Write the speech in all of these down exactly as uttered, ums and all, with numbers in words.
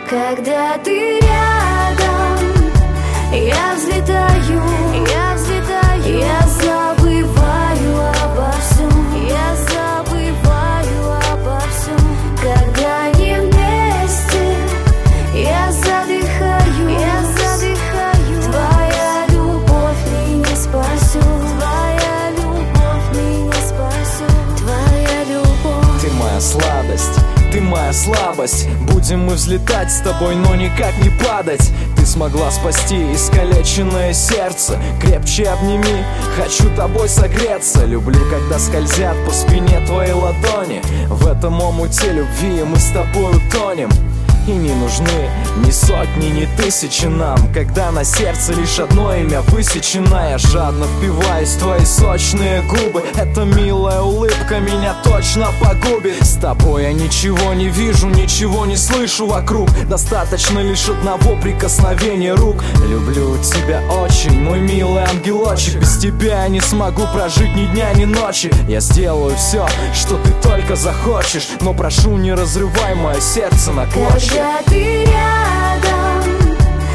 Когда ты рядом, я взлетаю, я взлетаю, я забываю обо всем, я забываю обо всем. Когда не вместе, я задыхаю, я задыхаю. Твоя любовь меня спасет, твоя любовь меня спасет, твоя любовь. Ты моя сладость, ты моя слабость. Будем мы взлетать с тобой, но никак не падать. Ты смогла спасти искалеченное сердце. Крепче обними, хочу тобой согреться. Люблю, когда скользят по спине твои ладони. В этом омуте любви мы с тобой утонем. И не нужны ни сотни, ни тысячи нам, когда на сердце лишь одно имя высечено. Я жадно впиваюсь в твои сочные губы. Эта милая улыбка меня точно погубит. С тобой я ничего не вижу, ничего не слышу вокруг. Достаточно лишь одного прикосновения рук. Люблю тебя очень, мой милый ангелочек. Без тебя я не смогу прожить ни дня, ни ночи. Я сделаю все, что ты только захочешь, но прошу, не разрывай мое сердце на клочья. Когда ты рядом,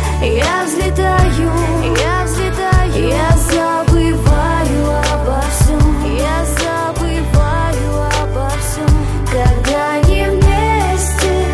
я взлетаю, я взлетаю, я забываю обо всем, я забываю обо всем. Когда не вместе,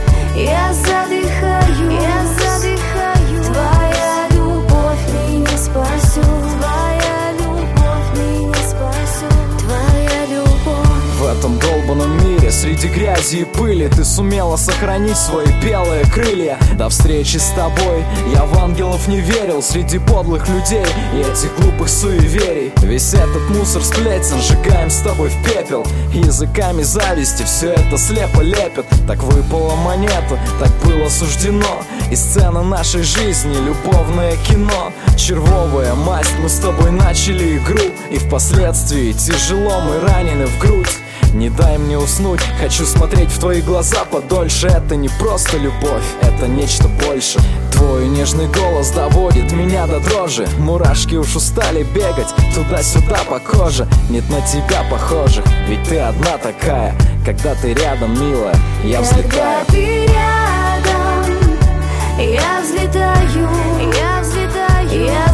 я задыхаю, я задыхаю. Твоя любовь меня спасет, твоя любовь меня спасет, твоя любовь. В этом долбанном мире, среди грязи и пыли, ты сумела сохранить свои белые крылья. До встречи с тобой я в ангелов не верил, среди подлых людей и этих глупых суеверий. Весь этот мусор сплетен сжигаем с тобой в пепел. Языками зависти все это слепо лепят. Так выпала монета, так было суждено. И сцена нашей жизни, любовное кино. Червовая масть, мы с тобой начали игру, и впоследствии тяжело мы ранены в грудь. Не дай мне уснуть, хочу смотреть в твои глаза подольше. Это не просто любовь, это нечто больше. Твой нежный голос доводит меня до дрожи. Мурашки уж устали бегать туда-сюда по коже. Нет на тебя похожих, ведь ты одна такая. Когда ты рядом, милая, я взлетаю. Когда ты рядом, я взлетаю, я взлетаю, я